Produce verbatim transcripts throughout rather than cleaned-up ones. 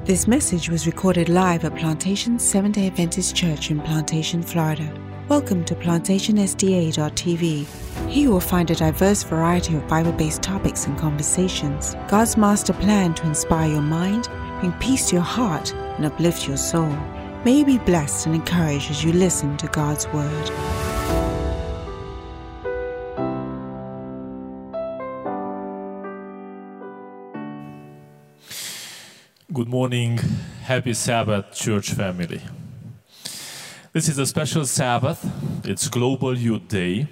This message was recorded live at Plantation Seventh-day Adventist Church in Plantation, Florida. Welcome to plantation s d a dot t v. Here you will find a diverse variety of Bible-based topics and conversations. God's master plan to inspire your mind, bring peace to your heart, and uplift your soul. May you be blessed and encouraged as you listen to God's Word. Good morning, happy Sabbath, church family. This is a special Sabbath. It's Global Youth Day.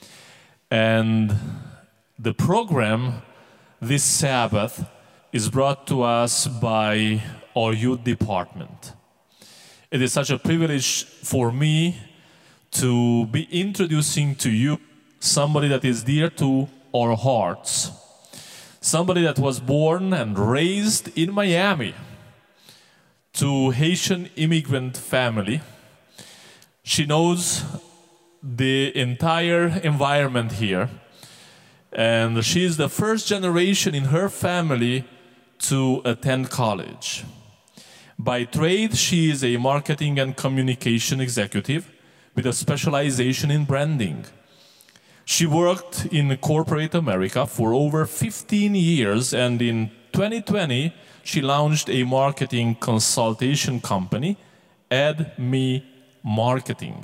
And the program this Sabbath is brought to us by our youth department. It is such a privilege for me to be introducing to you somebody that is dear to our hearts. Somebody that was born and raised in Miami to Haitian immigrant family. She knows the entire environment here, and she is the first generation in her family to attend college. By trade, she is a marketing and communication executive with a specialization in branding. She worked in corporate America for over fifteen years, and in twenty twenty, she launched a marketing consultation company, Add Me Marketing,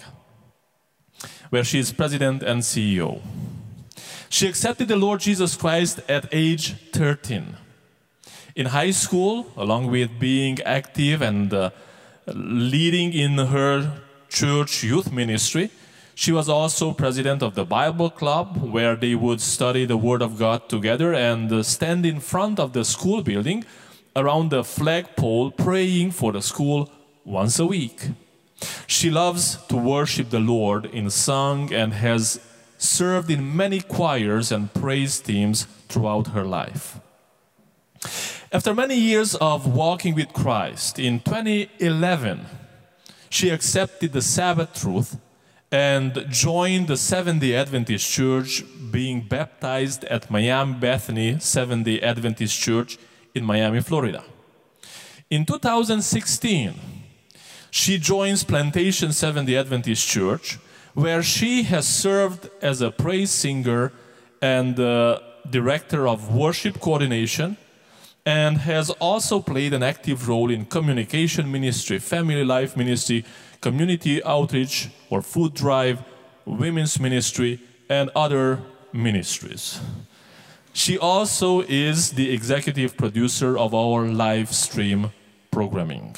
where she is president and C E O. She accepted the Lord Jesus Christ at age thirteen. In high school, along with being active and uh, leading in her church youth ministry, she was also president of the Bible Club, where they would study the Word of God together and stand in front of the school building around the flagpole praying for the school once a week. She loves to worship the Lord in song and has served in many choirs and praise teams throughout her life. After many years of walking with Christ, in twenty eleven, she accepted the Sabbath truth and joined the Seventh-day Adventist Church, being baptized at Miami Bethany Seventh-day Adventist Church in Miami, Florida. In two thousand sixteen, she joins Plantation Seventh-day Adventist Church, where she has served as a praise singer and uh, director of worship coordination, and has also played an active role in communication ministry, family life ministry, community outreach or food drive, women's ministry, and other ministries. She also is the executive producer of our live stream programming.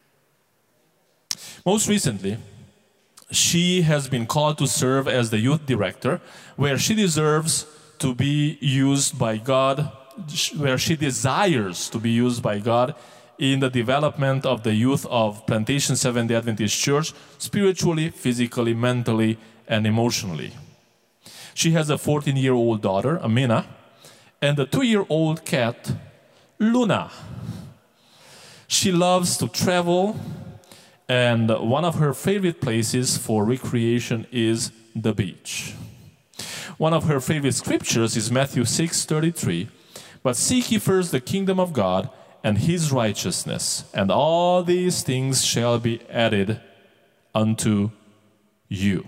Most recently, she has been called to serve as the youth director, where she deserves to be used by God, where she desires to be used by God in the development of the youth of Plantation Seventh-day Adventist Church, spiritually, physically, mentally, and emotionally. She has a fourteen-year-old daughter, Amina, and a two-year-old cat, Luna. She loves to travel, and one of her favorite places for recreation is the beach. One of her favorite scriptures is Matthew six thirty-three, "But seek ye first the kingdom of God and his righteousness, and all these things shall be added unto you."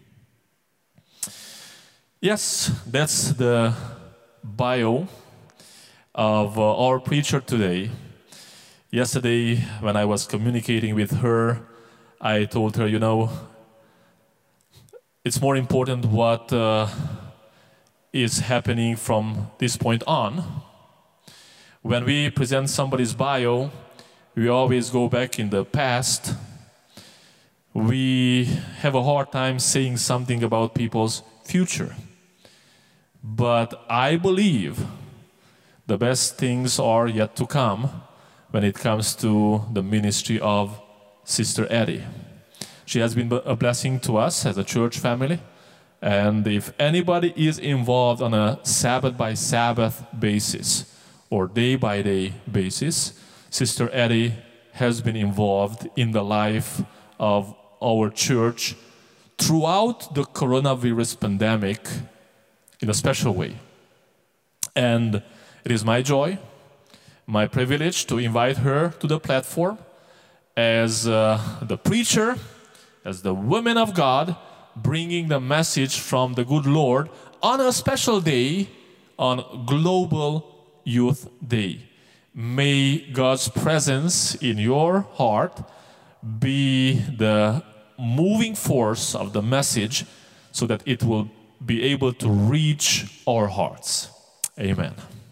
Yes, that's the bio of uh, our preacher today. Yesterday, when I was communicating with her, I told her, you know, it's more important what uh, is happening from this point on. When we present somebody's bio, we always go back in the past. We have a hard time saying something about people's future. But I believe the best things are yet to come when it comes to the ministry of Sister Eddie. She has been a blessing to us as a church family. And if anybody is involved on a Sabbath by Sabbath basis, or day-by-day basis, Sister Eddie has been involved in the life of our church throughout the coronavirus pandemic in a special way. And it is my joy my privilege to invite her to the platform as uh, the preacher, as the woman of God, bringing the message from the good Lord on a special day, on Global Youth Day. May God's presence in your heart be the moving force of the message so that it will be able to reach our hearts. Amen.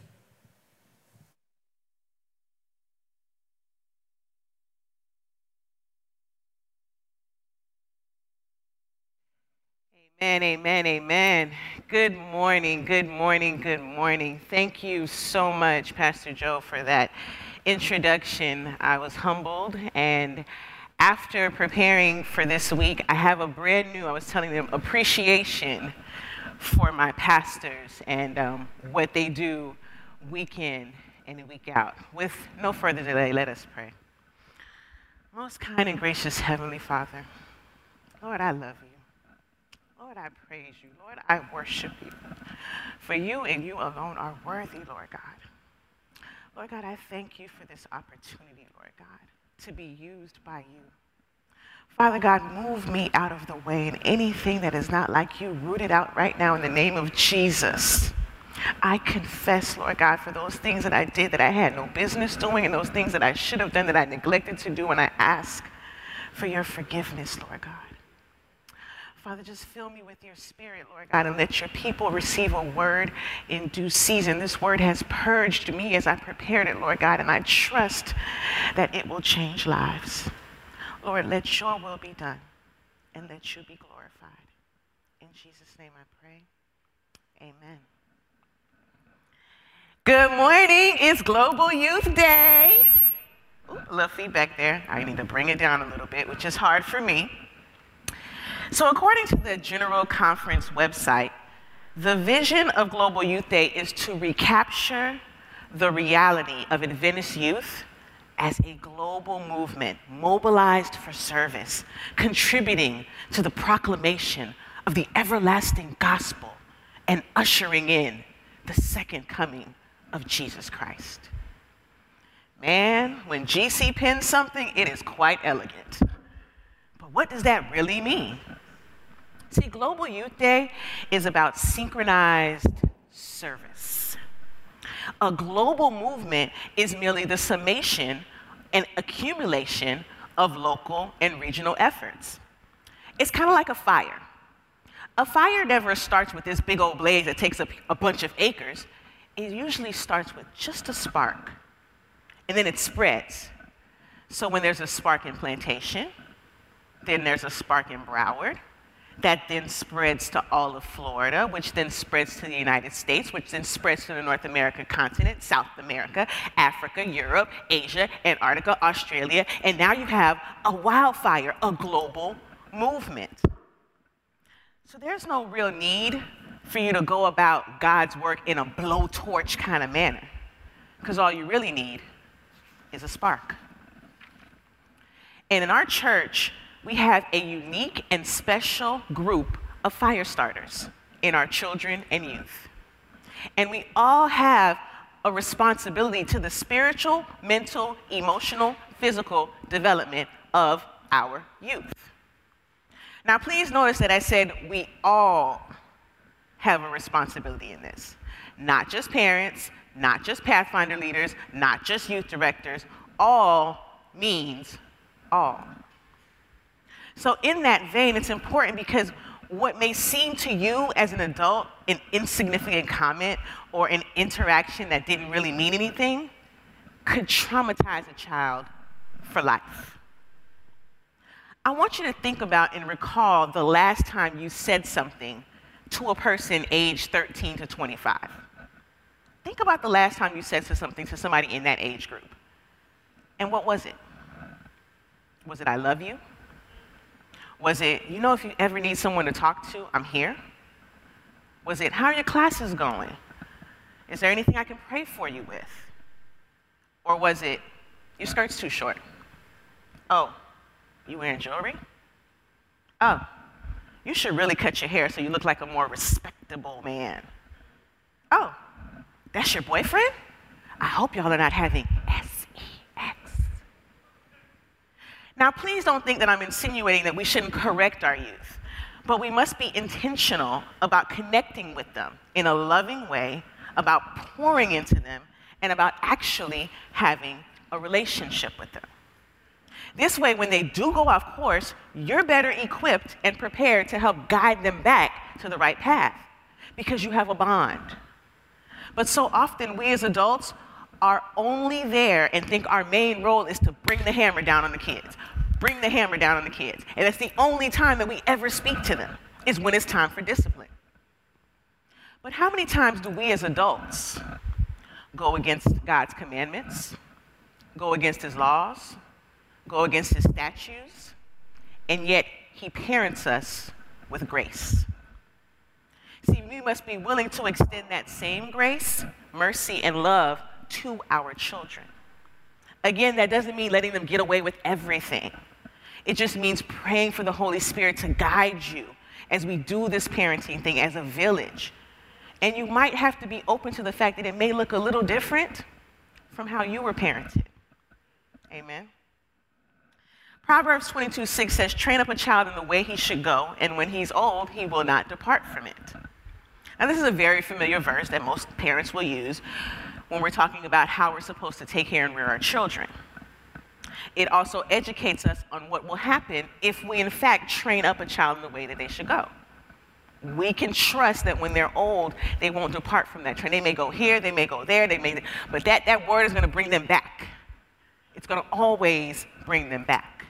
Amen, amen, amen. Good morning, good morning, good morning. Thank you so much, Pastor Joe, for that introduction. I was humbled, and after preparing for this week, I have a brand new, I was telling them, appreciation for my pastors and um, what they do week in and week out. With no further delay, let us pray. Most kind and gracious Heavenly Father, Lord, I love you. Lord, I praise you. Lord, I worship you. For you and you alone are worthy, Lord God. Lord God, I thank you for this opportunity, Lord God, to be used by you. Father God, move me out of the way, and anything that is not like you, root it out right now in the name of Jesus. I confess, Lord God, for those things that I did that I had no business doing, and those things that I should have done that I neglected to do, and I ask for your forgiveness, Lord God. Father, just fill me with your spirit, Lord God, and let your people receive a word in due season. This word has purged me as I prepared it, Lord God, and I trust that it will change lives. Lord, let your will be done, and let you be glorified. In Jesus' name I pray, amen. Good morning, it's Global Youth Day. Ooh, a little feedback there. I need to bring it down a little bit, which is hard for me. So according to the General Conference website, the vision of Global Youth Day is to recapture the reality of Adventist youth as a global movement mobilized for service, contributing to the proclamation of the everlasting gospel and ushering in the second coming of Jesus Christ. Man, when G C pens something, it is quite elegant. But what does that really mean? See, Global Youth Day is about synchronized service. A global movement is merely the summation and accumulation of local and regional efforts. It's kind of like a fire. A fire never starts with this big old blaze that takes up a bunch of acres. It usually starts with just a spark, and then it spreads. So when there's a spark in Plantation, then there's a spark in Broward, that then spreads to all of Florida, which then spreads to the United States, which then spreads to the North American continent, South America, Africa, Europe, Asia, Antarctica, Australia, and now you have a wildfire, a global movement. So there's no real need for you to go about God's work in a blowtorch kind of manner, because all you really need is a spark. And in our church, we have a unique and special group of fire starters in our children and youth. And we all have a responsibility to the spiritual, mental, emotional, physical development of our youth. Now, please notice that I said we all have a responsibility in this. Not just parents, not just Pathfinder leaders, not just youth directors. All means all. So in that vein, it's important because what may seem to you as an adult an insignificant comment or an interaction that didn't really mean anything could traumatize a child for life. I want you to think about and recall the last time you said something to a person aged thirteen to twenty-five. Think about the last time you said something to somebody in that age group. And what was it? Was it, I love you? Was it, you know, if you ever need someone to talk to, I'm here? Was it, how are your classes going? Is there anything I can pray for you with? Or was it, your skirt's too short? Oh, you wearing jewelry? Oh, you should really cut your hair so you look like a more respectable man. Oh, that's your boyfriend? I hope y'all are not having S E X. Now, please don't think that I'm insinuating that we shouldn't correct our youth, but we must be intentional about connecting with them in a loving way, about pouring into them, and about actually having a relationship with them. This way, when they do go off course, you're better equipped and prepared to help guide them back to the right path because you have a bond. But so often, we as adults are only there and think our main role is to bring the hammer down on the kids. Bring the hammer down on the kids. And that's the only time that we ever speak to them, is when it's time for discipline. But how many times do we as adults go against God's commandments, go against his laws, go against his statutes, and yet he parents us with grace? See, we must be willing to extend that same grace, mercy, and love to our children. Again, that doesn't mean letting them get away with everything. It just means praying for the Holy Spirit to guide you as we do this parenting thing as a village. And you might have to be open to the fact that it may look a little different from how you were parented. Amen. Proverbs twenty-two six says, train up a child in the way he should go, and when he's old, he will not depart from it. Now, this is a very familiar verse that most parents will use when we're talking about how we're supposed to take care and rear our children. It also educates us on what will happen if we, in fact, train up a child in the way that they should go. We can trust that when they're old, they won't depart from that train. They may go here, they may go there, they may, but that, that word is going to bring them back. It's going to always bring them back.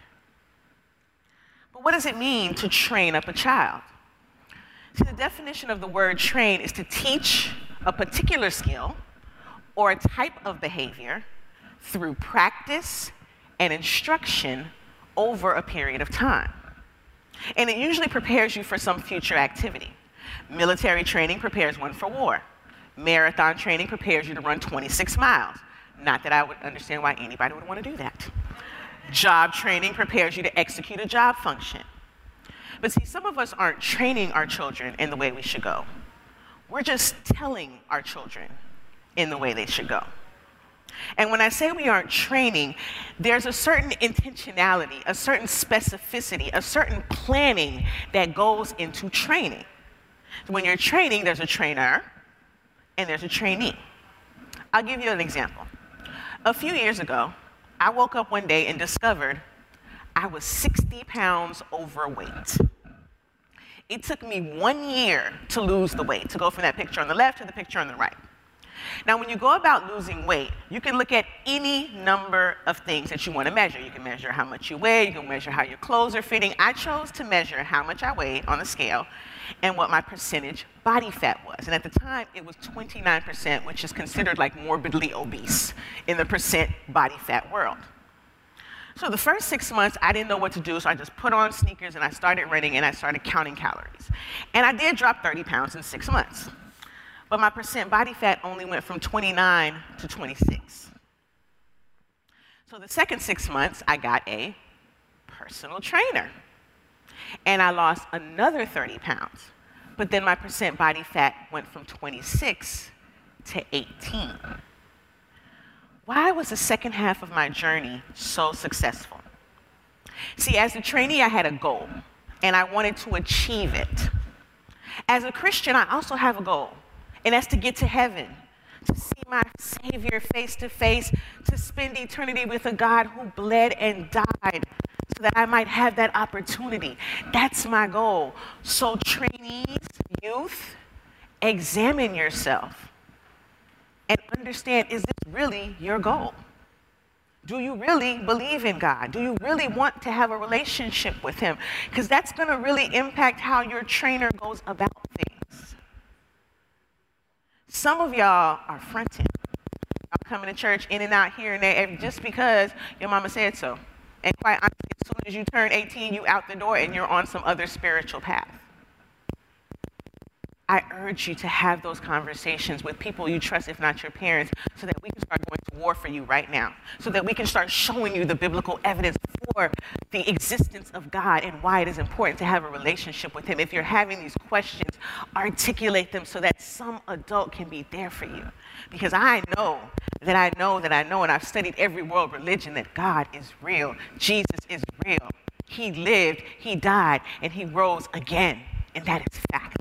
But what does it mean to train up a child? See, the definition of the word train is to teach a particular skill or a type of behavior through practice and instruction over a period of time. And it usually prepares you for some future activity. Military training prepares one for war. Marathon training prepares you to run twenty-six miles. Not that I would understand why anybody would want to do that. Job training prepares you to execute a job function. But see, some of us aren't training our children in the way we should go. We're just telling our children in the way they should go. And when I say we aren't training, there's a certain intentionality, a certain specificity, a certain planning that goes into training. When you're training, there's a trainer and there's a trainee. I'll give you an example. A few years ago, I woke up one day and discovered I was sixty pounds overweight. It took me one year to lose the weight, to go from that picture on the left to the picture on the right. Now, when you go about losing weight, you can look at any number of things that you want to measure. You can measure how much you weigh, you can measure how your clothes are fitting. I chose to measure how much I weighed on the scale and what my percentage body fat was. And at the time, it was twenty-nine percent, which is considered like morbidly obese in the percent body fat world. So the first six months, I didn't know what to do, so I just put on sneakers and I started running and I started counting calories. And I did drop thirty pounds in six months. But my percent body fat only went from twenty-nine to twenty-six. So the second six months, I got a personal trainer. And I lost another thirty pounds. But then my percent body fat went from twenty-six to eighteen. Why was the second half of my journey so successful? See, as a trainee, I had a goal, and I wanted to achieve it. As a Christian, I also have a goal, and that's to get to heaven, to see my Savior face to face, to spend eternity with a God who bled and died so that I might have that opportunity. That's my goal. So trainees, youth, examine yourself and understand, is this really your goal? Do you really believe in God? Do you really want to have a relationship with him? Because that's going to really impact how your trainer goes about things. Some of y'all are fronting. Y'all coming to church in and out here and there just because your mama said so. And quite honestly, as soon as you turn eighteen, you out the door and you're on some other spiritual path. I urge you to have those conversations with people you trust, if not your parents, so that we can start going to war for you right now, so that we can start showing you the biblical evidence for explore the existence of God and why it is important to have a relationship with him. If you're having these questions, articulate them so that some adult can be there for you. Because I know that I know that I know, and I've studied every world religion, that God is real. Jesus is real. He lived, he died, and he rose again. And that is fact.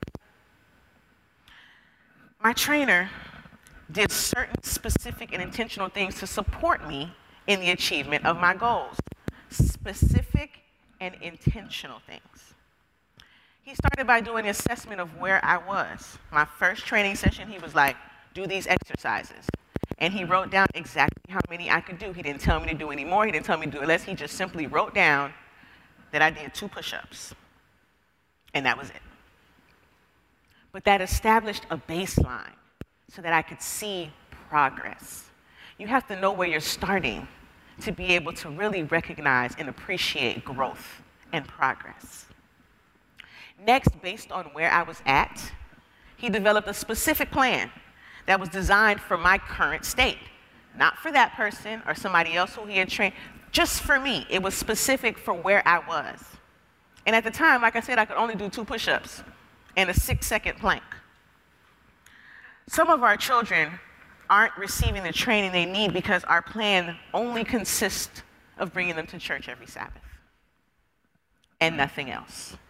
My trainer did certain specific and intentional things to support me in the achievement of my goals. Specific and intentional things. He started by doing an assessment of where I was. My first training session, he was like, do these exercises. And he wrote down exactly how many I could do. He didn't tell me to do any more. He didn't tell me to do less. He just simply wrote down that I did two push-ups. And that was it. But that established a baseline so that I could see progress. You have to know where you're starting to be able to really recognize and appreciate growth and progress. Next, based on where I was at, he developed a specific plan that was designed for my current state. Not for that person or somebody else who he had trained, just for me. It was specific for where I was. And at the time, like I said, I could only do two push-ups and a six-second plank. Some of our children aren't receiving the training they need because our plan only consists of bringing them to church every Sabbath and nothing else.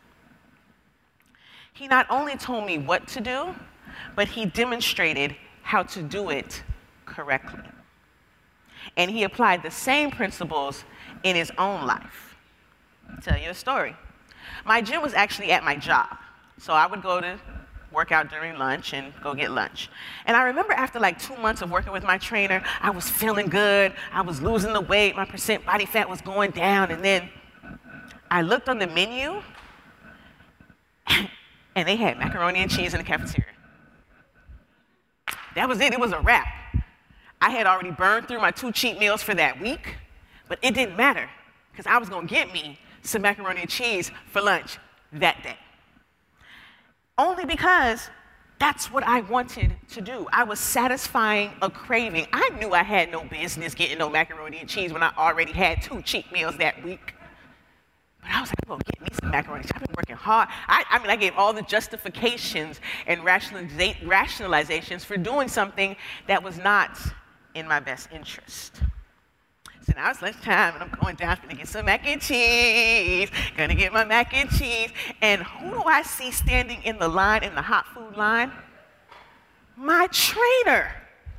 He not only told me what to do, but he demonstrated how to do it correctly. And he applied the same principles in his own life. I'll tell you a story. My gym was actually at my job. So I would go to work out during lunch and go get lunch. And I remember after like two months of working with my trainer, I was feeling good. I was losing the weight. My percent body fat was going down. And then I looked on the menu, and they had macaroni and cheese in the cafeteria. That was it. It was a wrap. I had already burned through my two cheat meals for that week, but it didn't matter because I was going to get me some macaroni and cheese for lunch that day. Only because that's what I wanted to do. I was satisfying a craving. I knew I had no business getting no macaroni and cheese when I already had two cheat meals that week. But I was like, I'm going to get me some macaroni and cheese. I've been working hard. I, I mean, I gave all the justifications and rationaliza- rationalizations for doing something that was not in my best interest. So now it's lunchtime, and I'm going down to get some mac and cheese. Gonna get my mac and cheese. And who do I see standing in the line, in the hot food line? My trainer.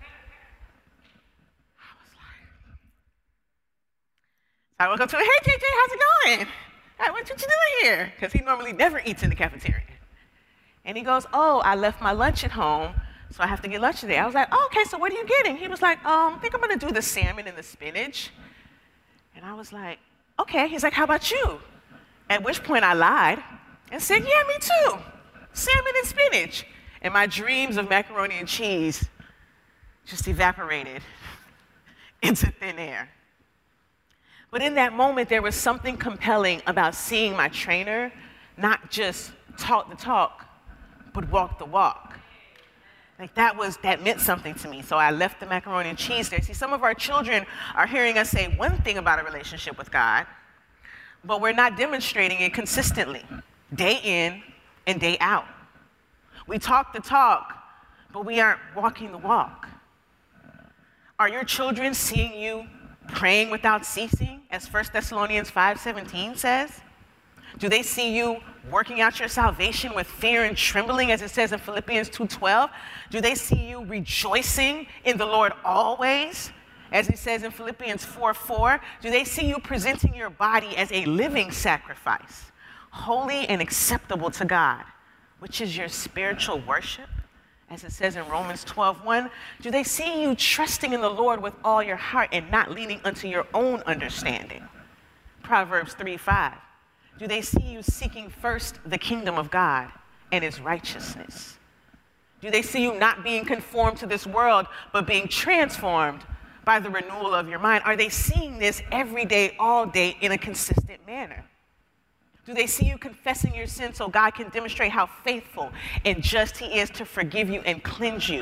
I was like, so I walk up to him, hey, J J, how's it going? Hey, what you doing here? Because he normally never eats in the cafeteria. And he goes, oh, I left my lunch at home, so I have to get lunch today. I was like, oh, okay, so what are you getting? He was like, um, I think I'm gonna do the salmon and the spinach. And I was like, okay. He's like, how about you? At which point I lied and said, yeah, me too. Salmon and spinach. And my dreams of macaroni and cheese just evaporated into thin air. But in that moment, there was something compelling about seeing my trainer not just talk the talk, but walk the walk. Like that was, that meant something to me. So I left the macaroni and cheese there. See, some of our children are hearing us say one thing about a relationship with God, but we're not demonstrating it consistently, day in and day out. We talk the talk, but we aren't walking the walk. Are your children seeing you praying without ceasing, as First Thessalonians five seventeen says? Do they see you working out your salvation with fear and trembling, as it says in Philippians two twelve? Do they see you rejoicing in the Lord always, as it says in Philippians four four? Do they see you presenting your body as a living sacrifice, holy and acceptable to God, which is your spiritual worship, as it says in Romans twelve one? Do they see you trusting in the Lord with all your heart and not leaning unto your own understanding? Proverbs three five. Do they see you seeking first the kingdom of God and his righteousness? Do they see you not being conformed to this world, but being transformed by the renewal of your mind? Are they seeing this every day, all day, in a consistent manner? Do they see you confessing your sins so God can demonstrate how faithful and just he is to forgive you and cleanse you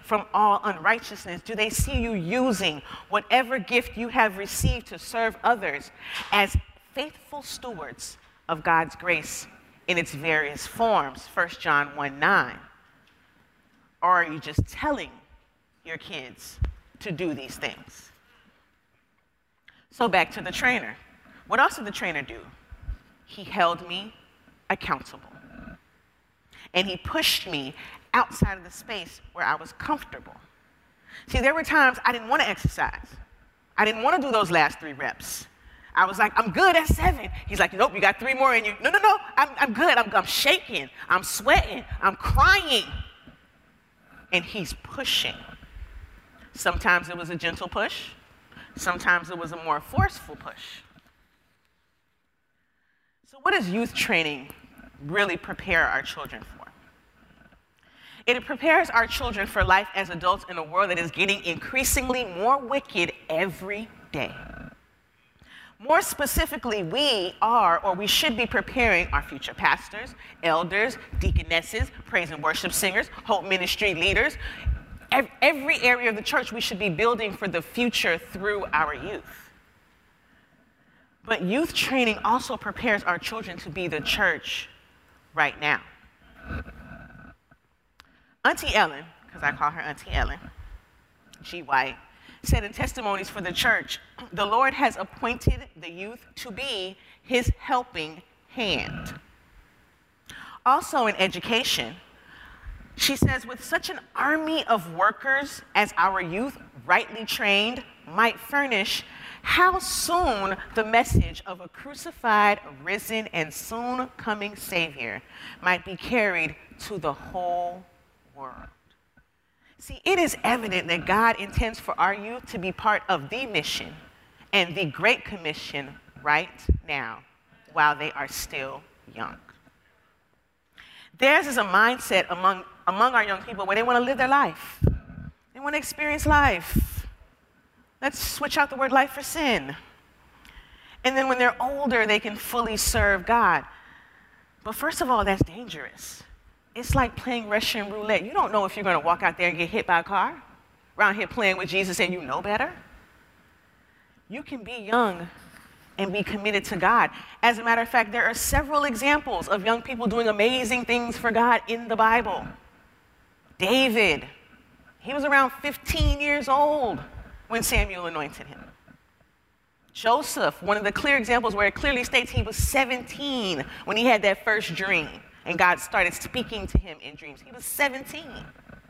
from all unrighteousness? Do they see you using whatever gift you have received to serve others as faithful stewards of God's grace in its various forms? First John one nine. Or are you just telling your kids to do these things? So back to the trainer. What else did the trainer do? He held me accountable. And he pushed me outside of the space where I was comfortable. See, there were times I didn't want to exercise. I didn't want to do those last three reps. I was like, I'm good at seven. He's like, nope, you got three more in you. No, no, no, I'm, I'm good. I'm, I'm shaking. I'm sweating. I'm crying. And he's pushing. Sometimes it was a gentle push. Sometimes it was a more forceful push. So what does youth training really prepare our children for? It prepares our children for life as adults in a world that is getting increasingly more wicked every day. More specifically, we are, or we should be preparing our future pastors, elders, deaconesses, praise and worship singers, Hope Ministry leaders. Every area of the church we should be building for the future through our youth. But youth training also prepares our children to be the church right now. Auntie Ellen, because I call her Auntie Ellen, G. White, said in Testimonies for the Church, the Lord has appointed the youth to be his helping hand. Also in education, she says, with such an army of workers as our youth, rightly trained, might furnish, how soon the message of a crucified, risen, and soon coming Savior might be carried to the whole world. See, it is evident that God intends for our youth to be part of the mission and the Great Commission right now while they are still young. Theirs is a mindset among, among our young people where they want to live their life. They want to experience life. Let's switch out the word life for sin. And then when they're older, they can fully serve God. But first of all, that's dangerous. It's like playing Russian roulette. You don't know if you're going to walk out there and get hit by a car, around here playing with Jesus and you know better. You can be young and be committed to God. As a matter of fact, there are several examples of young people doing amazing things for God in the Bible. David, he was around fifteen years old when Samuel anointed him. Joseph, one of the clear examples where it clearly states he was seventeen when he had that first dream and God started speaking to him in dreams. He was seventeen.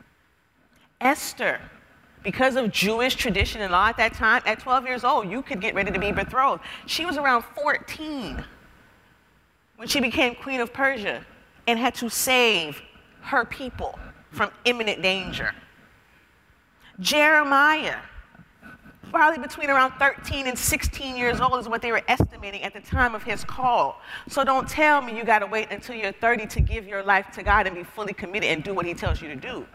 Esther, because of Jewish tradition and law at that time, at twelve years old, you could get ready to be betrothed. She was around fourteen when she became queen of Persia and had to save her people from imminent danger. Jeremiah, probably between around thirteen and sixteen years old is what they were estimating at the time of his call. So don't tell me you got to wait until you're thirty to give your life to God and be fully committed and do what he tells you to do.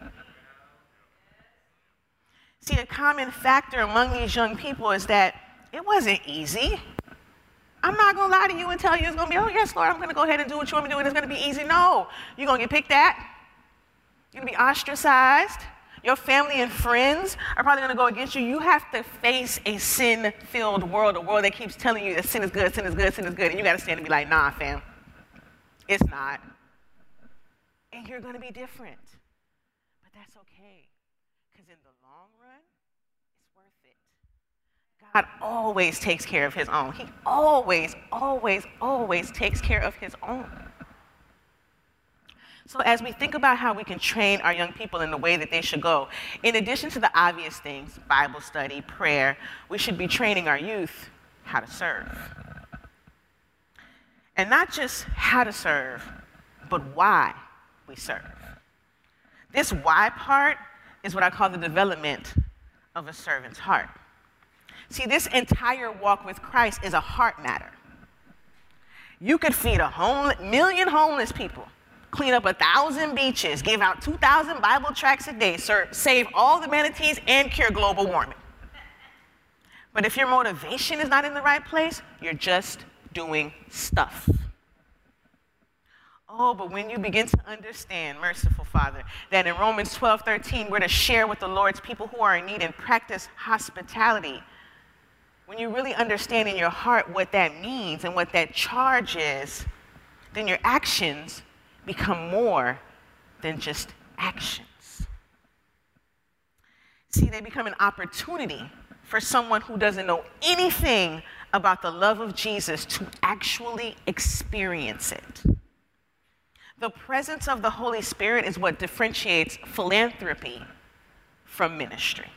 See, a common factor among these young people is that it wasn't easy. I'm not going to lie to you and tell you it's going to be, oh, yes, Lord, I'm going to go ahead and do what you want me to do, and it's going to be easy. No, you're going to get picked at. You're going to be ostracized. Your family and friends are probably going to go against you. You have to face a sin-filled world, a world that keeps telling you that sin is good, sin is good, sin is good, and you got to stand and be like, nah, fam, it's not. And you're going to be different. But that's okay, because in the long run, it's worth it. God always takes care of his own. He always, always, always takes care of his own. So as we think about how we can train our young people in the way that they should go, in addition to the obvious things, Bible study, prayer, we should be training our youth how to serve. And not just how to serve, but why we serve. This why part is what I call the development of a servant's heart. See, this entire walk with Christ is a heart matter. You could feed a home, million homeless people, clean up a thousand beaches, give out two thousand Bible tracts a day, serve, save all the manatees, and cure global warming. But if your motivation is not in the right place, you're just doing stuff. Oh, but when you begin to understand, merciful Father, that in Romans twelve thirteen, we're to share with the Lord's people who are in need and practice hospitality. When you really understand in your heart what that means and what that charge is, then your actions become more than just actions. See, they become an opportunity for someone who doesn't know anything about the love of Jesus to actually experience it. The presence of the Holy Spirit is what differentiates philanthropy from ministry.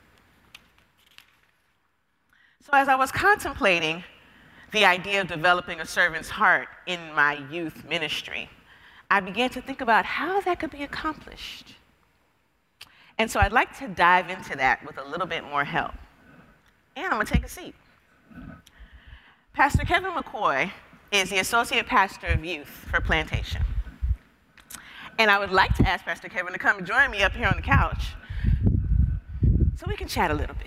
So as I was contemplating the idea of developing a servant's heart in my youth ministry, I began to think about how that could be accomplished. And so I'd like to dive into that with a little bit more help. And I'm gonna take a seat. Pastor Kevin McCoy is the Associate Pastor of Youth for Plantation. And I would like to ask Pastor Kevin to come and join me up here on the couch so we can chat a little bit.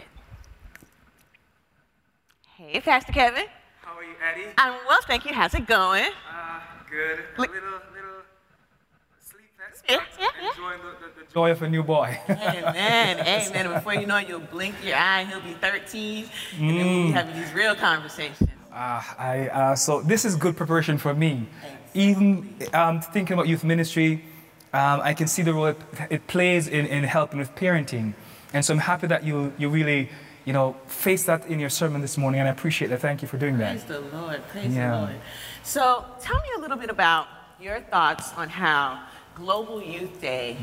Hey, Pastor Kevin. How are you, Eddie? I'm well, thank you. How's it going? Uh, good. A Li- little, little sleepless, Yeah, but yeah, yeah. enjoying the, the, the joy of a new boy. Amen, amen. And before you know it, you'll blink your eye and he'll be thirteen, and then we'll be having these real conversations. Uh, I, uh, so this is good preparation for me. Even um, thinking about youth ministry, um, I can see the role it, it plays in, in helping with parenting. And so I'm happy that you, you really, you know, face that in your sermon this morning, and I appreciate that. Thank you for doing that. Praise the Lord, praise Yeah. the Lord. So tell me a little bit about your thoughts on how Global Youth Day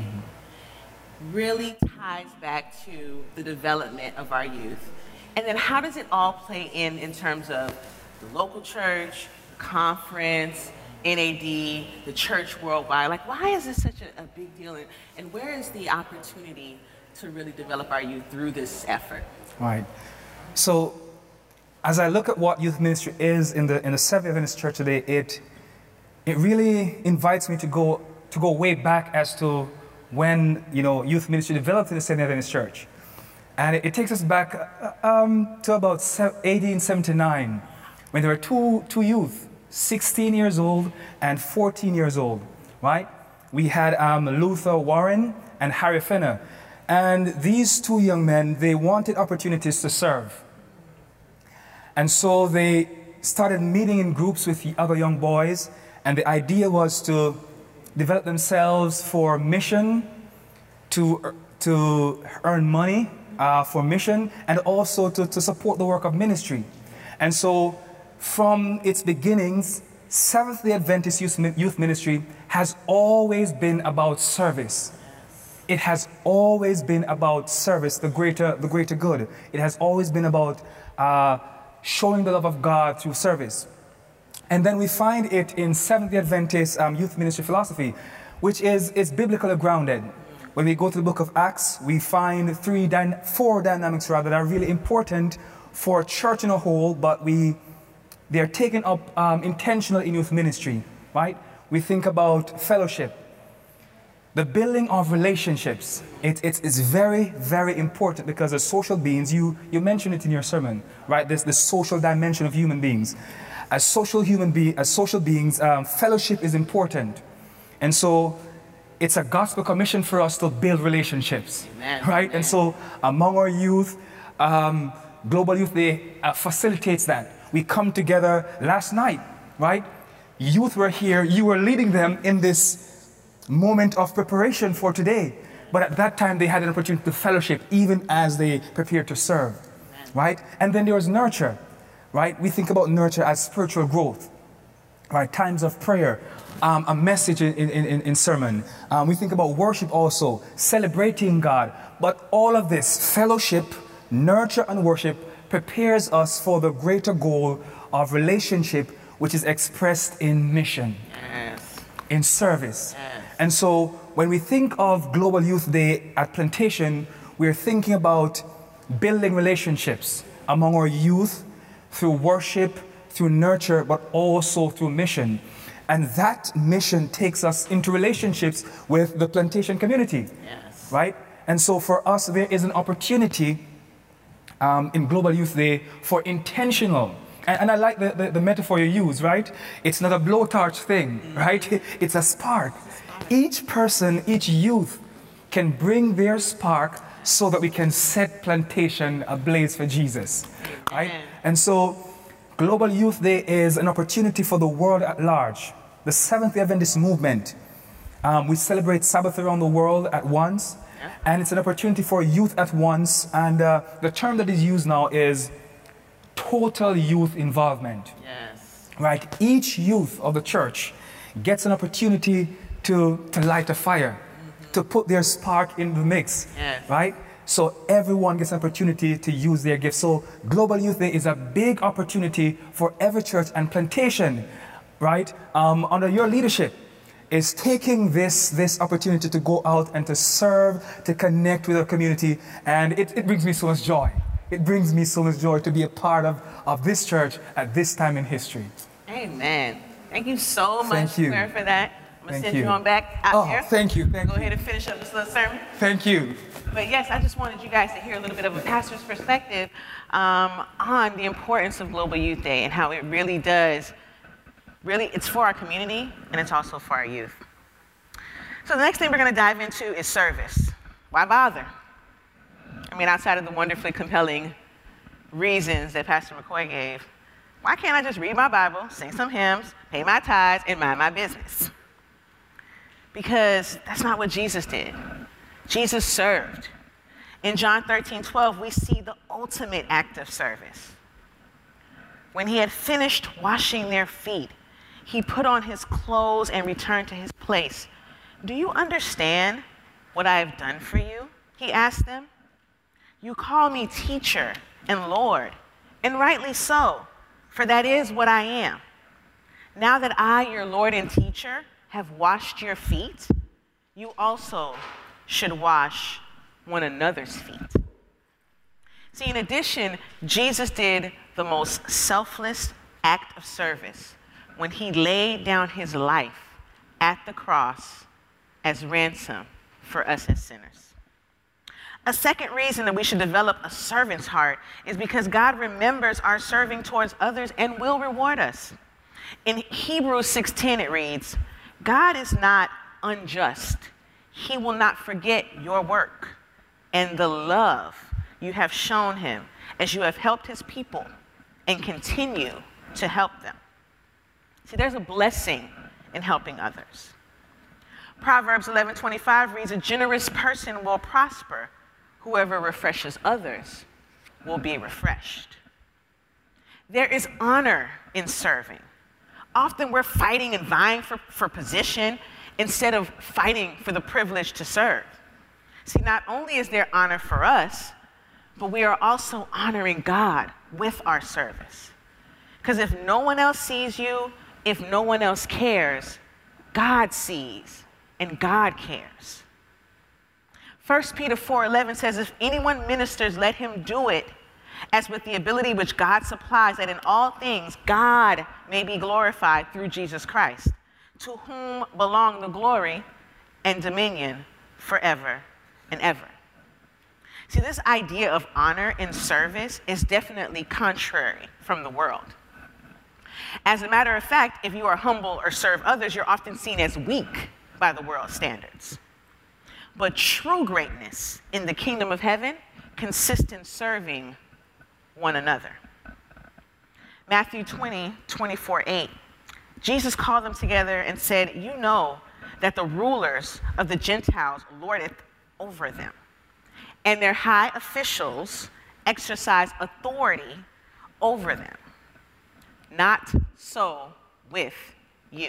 really ties back to the development of our youth. And then how does it all play in in terms of the local church, the conference, N A D, the church worldwide? Like, why is this such a, a big deal? And, and where is the opportunity to really develop our youth through this effort? Right. So, as I look at what youth ministry is in the in the Seventh-day Adventist Church today, it it really invites me to go to go way back as to when you know youth ministry developed in the Seventh-day Adventist Church, and it, it takes us back uh, um, to about eighteen seventy-nine, when there were two two youth, sixteen years old and fourteen years old. Right? We had um, Luther Warren and Harry Fenner. And these two young men, they wanted opportunities to serve. And so they started meeting in groups with the other young boys, and the idea was to develop themselves for mission, to, to earn money uh, for mission, and also to, to support the work of ministry. And so from its beginnings, Seventh-day Adventist Youth Ministry has always been about service. It has always been about service, the greater, the greater good. It has always been about uh, showing the love of God through service. And then we find it in Seventh-day Adventist um, Youth Ministry philosophy, which is, is biblically grounded. When we go to the book of Acts, we find three, four dynamics rather that are really important for a church in a whole, but we, they're taken up um, intentionally in youth ministry, right? We think about fellowship. The building of relationships, it, it's, it's very, very important because as social beings, you, you mentioned it in your sermon, right? There's the social dimension of human beings. As social human be, as social beings, um, fellowship is important. And so it's a gospel commission for us to build relationships, Amen. right? Amen. And so among our youth, um, Global Youth Day uh, facilitates that. We come together last night, right? Youth were here, you were leading them in this moment of preparation for today. But at that time, they had an opportunity to fellowship even as they prepared to serve, right? And then there was nurture, right? We think about nurture as spiritual growth, right? Times of prayer, um, a message in, in, in, in sermon. Um, we think about worship also, celebrating God. But all of this, fellowship, nurture, and worship, prepares us for the greater goal of relationship, which is expressed in mission, Yes. in service. Yes. And so when we think of Global Youth Day at Plantation, we're thinking about building relationships among our youth through worship, through nurture, but also through mission. And that mission takes us into relationships with the Plantation community, Yes. right? And so for us, there is an opportunity um, in Global Youth Day for intentional And, and I like the, the, the metaphor you use, right? It's not a blowtorch thing, right? It's a spark. Each person, each youth can bring their spark so that we can set Plantation ablaze for Jesus, right? And so Global Youth Day is an opportunity for the world at large. The Seventh-day Adventist movement, um, we celebrate Sabbath around the world at once, and it's an opportunity for youth at once, and uh, the term that is used now is total youth involvement. Yes. Right? Each youth of the church gets an opportunity to, to light a fire, mm-hmm. to put their spark in the mix, yes. right? So everyone gets an opportunity to use their gifts. So Global Youth Day is a big opportunity for every church, and Plantation, right, um, under your leadership, is taking this, this opportunity to go out and to serve, to connect with our community, and it, it brings me so much joy. It brings me so much joy to be a part of, of this church at this time in history. Amen. Thank you so much, Thank you. sir, for that. I'm going to send you. you on back out oh, here. Thank you. Thank Go you. ahead and finish up this little sermon. Thank you. But yes, I just wanted you guys to hear a little bit of a pastor's perspective um, on the importance of Global Youth Day and how it really does, really, it's for our community and it's also for our youth. So the next thing we're going to dive into is service. Why bother? I mean, outside of the wonderfully compelling reasons that Pastor McCoy gave, why can't I just read my Bible, sing some hymns, pay my tithes, and mind my business? Because that's not what Jesus did. Jesus served. In John thirteen twelve, we see the ultimate act of service. When he had finished washing their feet, he put on his clothes and returned to his place. Do you understand what I have done for you? He asked them. You call me teacher and Lord, and rightly so, for that is what I am. Now that I, your Lord and teacher, have washed your feet, you also should wash one another's feet. See, in addition, Jesus did the most selfless act of service when he laid down his life at the cross as ransom for us as sinners. A second reason that we should develop a servant's heart is because God remembers our serving towards others and will reward us. In Hebrews six ten it reads, God is not unjust. He will not forget your work and the love you have shown him as you have helped his people and continue to help them. See, there's a blessing in helping others. Proverbs eleven twenty-five reads, a generous person will prosper. Whoever refreshes others will be refreshed. There is honor in serving. Often we're fighting and vying for, for position instead of fighting for the privilege to serve. See, not only is there honor for us, but we are also honoring God with our service. Because if no one else sees you, if no one else cares, God sees and God cares. First Peter four eleven says, if anyone ministers, let him do it as with the ability which God supplies, that in all things God may be glorified through Jesus Christ, to whom belong the glory and dominion forever and ever. See, this idea of honor in service is definitely contrary from the world. As a matter of fact, if you are humble or serve others, you're often seen as weak by the world's standards. But true greatness in the kingdom of heaven consists in serving one another. Matthew twenty, twenty-four, eight. Jesus called them together and said, you know that the rulers of the Gentiles lord it over them, and their high officials exercise authority over them. Not so with you.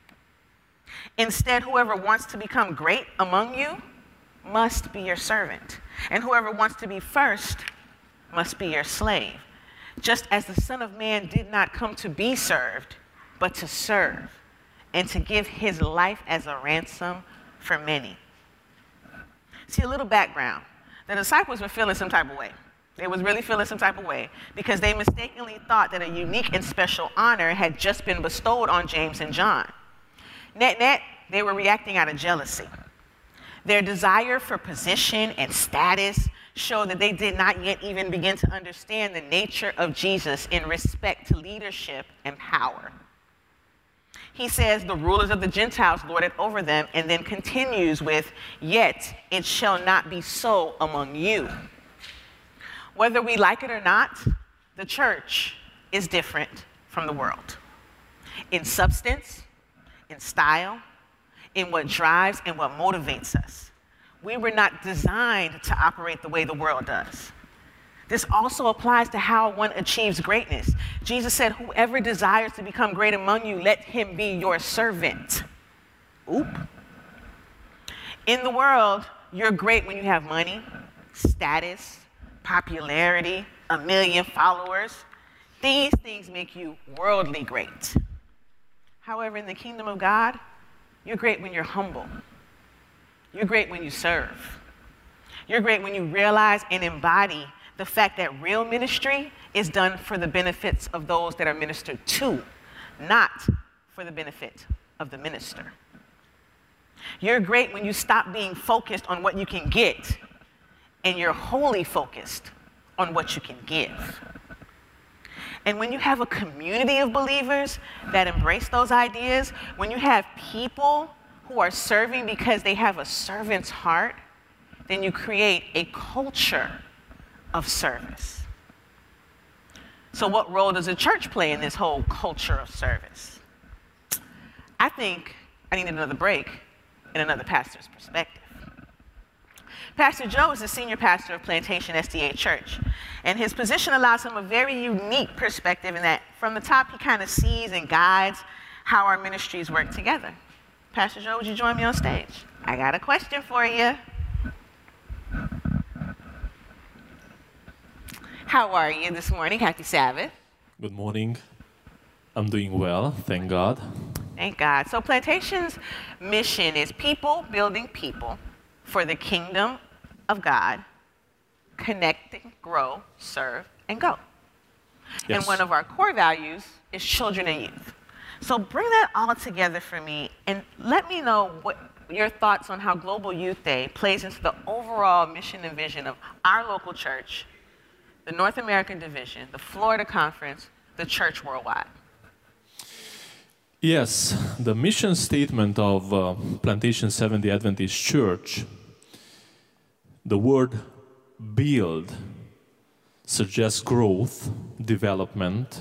Instead, whoever wants to become great among you must be your servant, and whoever wants to be first must be your slave, just as the Son of Man did not come to be served, but to serve, and to give his life as a ransom for many. See, a little background. The disciples were feeling some type of way. They was really feeling some type of way because they mistakenly thought that a unique and special honor had just been bestowed on James and John. Net net, they were reacting out of jealousy. Their desire for position and status show that they did not yet even begin to understand the nature of Jesus in respect to leadership and power. He says the rulers of the Gentiles lord it over them, and then continues with, yet it shall not be so among you. Whether we like it or not, the church is different from the world. In substance, in style, in what drives and what motivates us. We were not designed to operate the way the world does. This also applies to how one achieves greatness. Jesus said, whoever desires to become great among you, let him be your servant. Oop. In the world, you're great when you have money, status, popularity, a million followers. These things make you worldly great. However, in the kingdom of God, you're great when you're humble. You're great when you serve. You're great when you realize and embody the fact that real ministry is done for the benefits of those that are ministered to, not for the benefit of the minister. You're great when you stop being focused on what you can get and you're wholly focused on what you can give. And when you have a community of believers that embrace those ideas, when you have people who are serving because they have a servant's heart, then you create a culture of service. So what role does the church play in this whole culture of service? I think I need another break and another pastor's perspective. Pastor Joe is the senior pastor of Plantation S D A Church, and his position allows him a very unique perspective in that from the top he kind of sees and guides how our ministries work together. Pastor Joe, would you join me on stage? I got a question for you. How are you this morning? Happy Sabbath. Good morning. I'm doing well, thank God. Thank God. So Plantation's mission is people building people for the kingdom of God, connecting, grow, serve, and go. Yes. And one of our core values is children and youth. So bring that all together for me and let me know what your thoughts on how Global Youth Day plays into the overall mission and vision of our local church, the North American Division, the Florida Conference, the church worldwide. Yes, the mission statement of uh, Plantation Seventh-day Adventist Church, the word build suggests growth, development,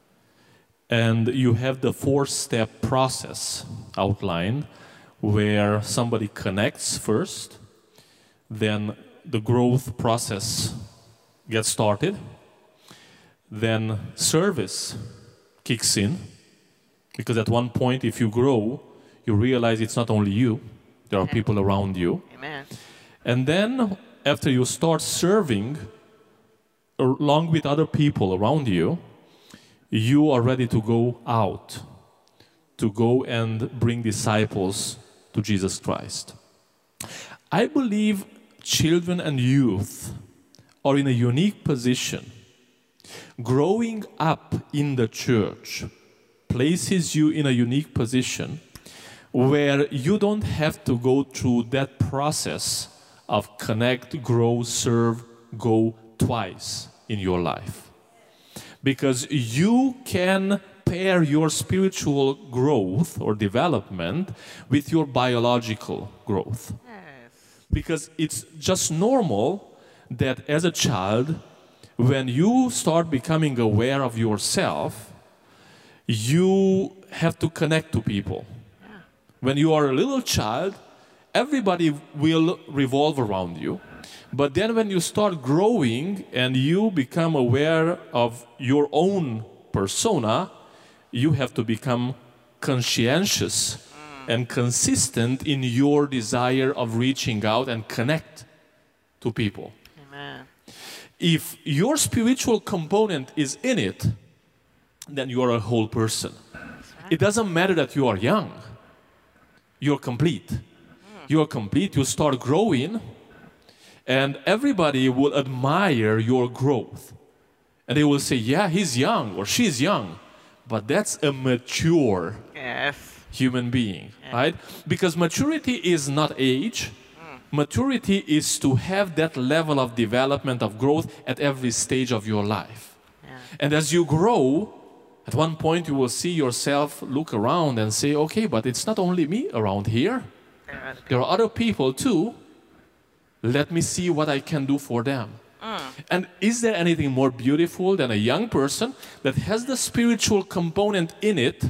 and you have the four-step process outlined where somebody connects first, then the growth process gets started, then service kicks in, because at one point if you grow, you realize it's not only you, there are people around you. Amen. And then after you start serving along with other people around you, you are ready to go out, to go and bring disciples to Jesus Christ. I believe children and youth are in a unique position. Growing up in the church places you in a unique position where you don't have to go through that process of connect, grow, serve, go twice in your life. Because you can pair your spiritual growth or development with your biological growth. Yes. Because it's just normal that as a child, when you start becoming aware of yourself, you have to connect to people. Yeah. When you are a little child, everybody will revolve around you. But then when you start growing and you become aware of your own persona, you have to become conscientious mm. and consistent in your desire of reaching out and connect to people. Amen. If your spiritual component is in it, then you are a whole person. Right. It doesn't matter that you are young. You're complete. Mm. You are complete. You start growing. And everybody will admire your growth. And they will say, yeah, he's young or she's young. But that's a mature yes. human being, yes. right? Because maturity is not age. Mm. Maturity is to have that level of development, of growth at every stage of your life. Yeah. And as you grow, at one point you will see yourself look around and say, okay, but it's not only me around here. There are other There are other people too. Let me see what I can do for them. Mm. And is there anything more beautiful than a young person that has the spiritual component in it,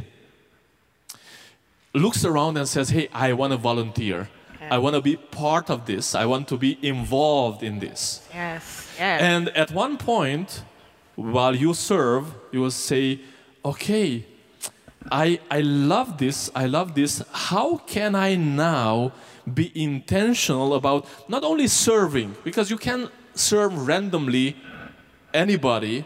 looks around and says, hey, I want to volunteer. Yeah. I want to be part of this. I want to be involved in this. Yes, yes. And at one point, while you serve, you will say, okay, I, I love this, I love this. How can I now be intentional about not only serving, because you can serve randomly anybody,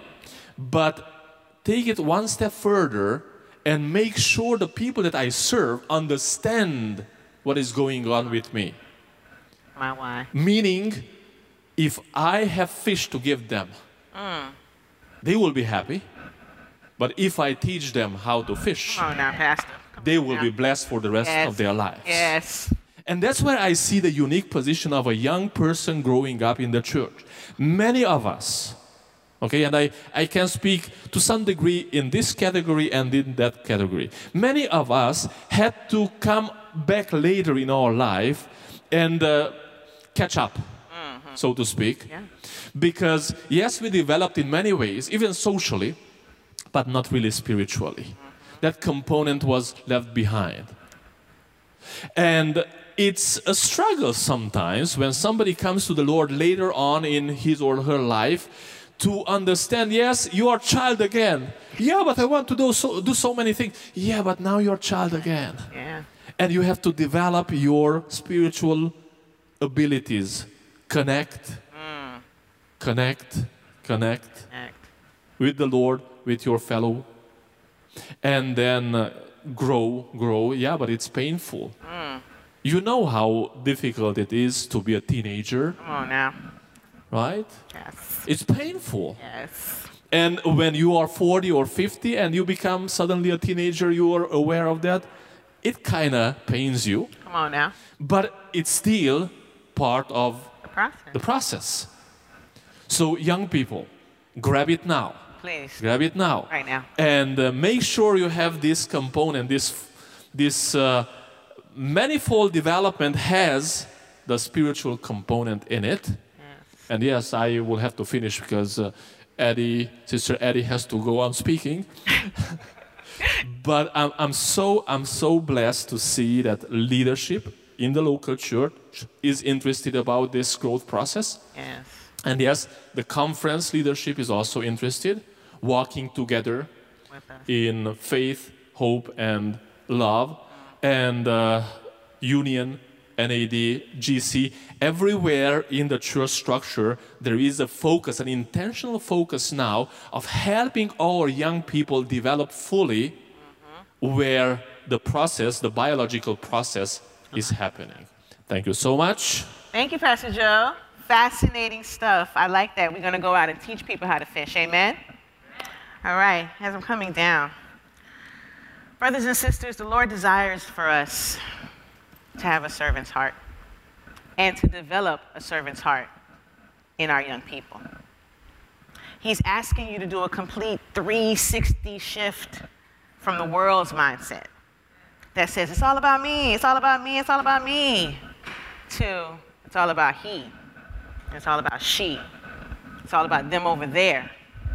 but take it one step further and make sure the people that I serve understand what is going on with me. My why. Meaning, if I have fish to give them, Mm. they will be happy. But if I teach them how to fish, Come on now, Pastor. Come they on will now. be blessed for the rest Yes. of their lives. Yes. And that's where I see the unique position of a young person growing up in the church. Many of us, okay, and I, I can speak to some degree in this category and in that category. Many of us had to come back later in our life and uh, catch up, Mm-hmm. so to speak. Yeah. Because, yes, we developed in many ways, even socially, but not really spiritually. That component was left behind. And it's a struggle sometimes when somebody comes to the Lord later on in his or her life to understand, yes, you are a child again. Yeah, but I want to do so, do so many things. Yeah, but now you're a child again. Yeah. And you have to develop your spiritual abilities. Connect, Mm. connect, connect Act. with the Lord, with your fellow. And then uh, grow, grow. Yeah, but it's painful. Mm. You know how difficult it is to be a teenager, Come on now. right? Yes. It's painful. Yes. And when you are forty or fifty and you become suddenly a teenager, you are aware of that, it kind of pains you. Come on now. But it's still part of The process. the process. So young people, grab it now. Please. Grab it now. Right now. And uh, make sure you have this component, this, this uh, manifold development has the spiritual component in it. Yes. And yes, I will have to finish because uh, Eddie, Sister Eddie has to go on speaking. But I'm, I'm, so, I'm so blessed to see that leadership in the local church is interested about this growth process. Yes. And yes, the conference leadership is also interested, walking together With us. in faith, hope, and love. And uh, Union, N A D, G C, everywhere in the church structure, there is a focus, an intentional focus now of helping our young people develop fully where the process, the biological process, is happening. Thank you so much. Thank you, Pastor Joe. Fascinating stuff. I like that. We're going to go out and teach people how to fish. Amen? All right. As I'm coming down, brothers and sisters, the Lord desires for us to have a servant's heart and to develop a servant's heart in our young people. He's asking you to do a complete three sixty shift from the world's mindset that says, it's all about me, it's all about me, it's all about me, to it's all about he, it's all about she, it's all about them over there.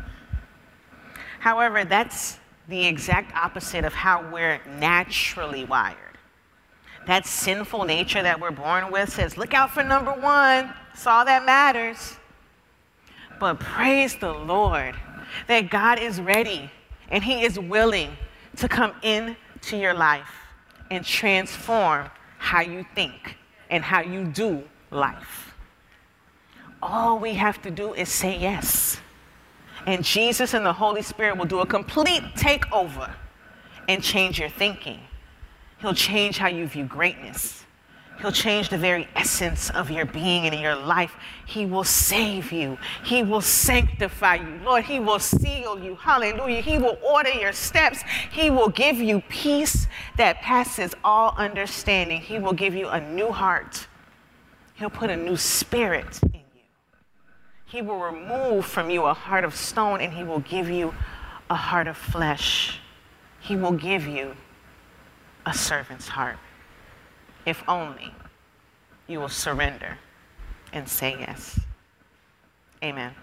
However, that's the exact opposite of how we're naturally wired. That sinful nature that we're born with says, look out for number one, it's all that matters. But praise the Lord that God is ready and he is willing to come into your life and transform how you think and how you do life. All we have to do is say yes. And Jesus and the Holy Spirit will do a complete takeover and change your thinking. He'll change how you view greatness. He'll change the very essence of your being and in your life. He will save you. He will sanctify you. Lord, he will seal you. Hallelujah. He will order your steps. He will give you peace that passes all understanding. He will give you a new heart. He'll put a new spirit in you. He will remove from you a heart of stone, and he will give you a heart of flesh. He will give you a servant's heart. If only you will surrender and say yes. Amen.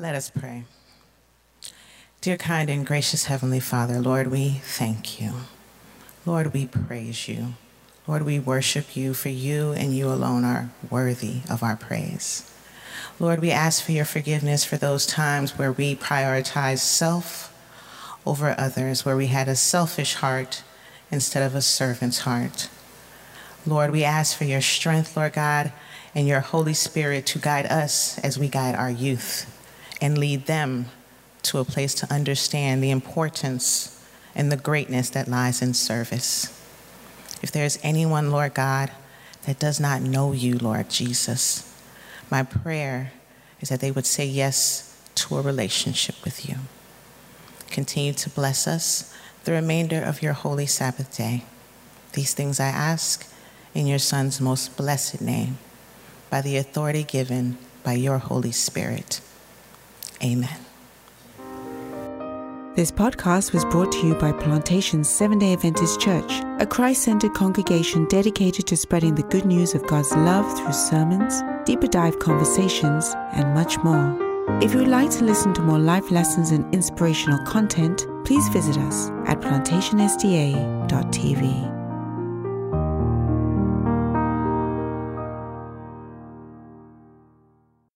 Let us pray. Dear kind and gracious Heavenly Father, Lord, we thank you. Lord, we praise you. Lord, we worship you, for you and you alone are worthy of our praise. Lord, we ask for your forgiveness for those times where we prioritized self over others, where we had a selfish heart instead of a servant's heart. Lord, we ask for your strength, Lord God, and your Holy Spirit to guide us as we guide our youth and lead them to a place to understand the importance and the greatness that lies in service. If there's anyone, Lord God, that does not know you, Lord Jesus, my prayer is that they would say yes to a relationship with you. Continue to bless us the remainder of your holy Sabbath day. These things I ask in your Son's most blessed name, by the authority given by your Holy Spirit. Amen. This podcast was brought to you by Plantation Seventh-day Adventist Church, a Christ-centered congregation dedicated to spreading the good news of God's love through sermons, deeper dive conversations, and much more. If you would like to listen to more life lessons and inspirational content, please visit us at plantation S D A dot T V.